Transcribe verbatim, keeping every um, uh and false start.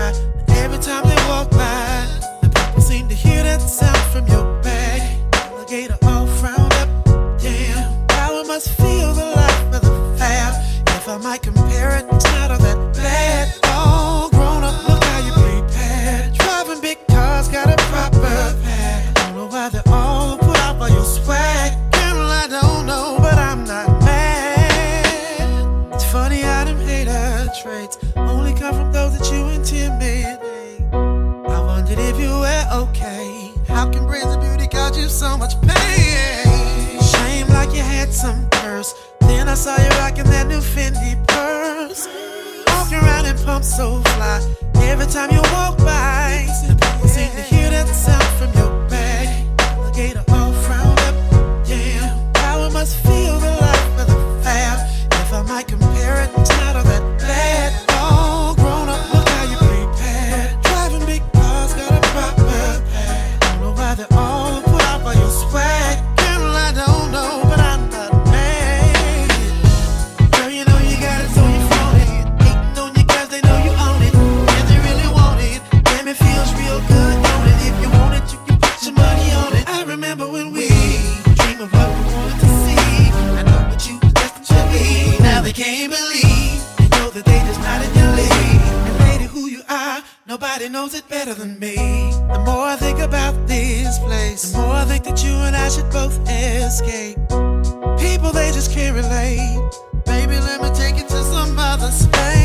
shy. But every time they walk by, the people seem to hear that sound from your bag. Alligator all frowned up, damn. How it must feel the life of the fab. If I might compare it, it's not all that bad. All grown up, look how you prepared. Driving big cars, got a proper pad. Don't know why they're all put out by your swag. Girl, I don't know, but I'm not mad. It's funny how them hater traits only come from those that you intimidate. I wondered if you were okay. How can brains of beauty cause you so much pain? Shame like you had some curse. Then I saw you rocking that new Fendi purse. Walking around in pumps so fly. Every time you walk by, people seem to hear that sound from your bag. Alligator all frowned up, damn. How it must feel the life of the fab. If I might compare it, it's not all that bad. All grown up, look how you prepared. Driving big cars, got a proper pad. Don't know why they're all put out by your swag. Girl, I don't know, but I'm not mad. Girl, you know you got it, so you flaunt it. Hating on you cause they know you own it. And they really want it. Damn, it feels real good, don't it? If you want it, you can put your money on it. I remember when we dream of what we wanted to see. I know what you was destined to be. Now they can't believe. They know that they just not in your league. And lady, who you are, nobody knows it better than me. The more I think about this place, the more I think that you and I should both escape. People, they just can't relate. Baby, let me take you to some other space.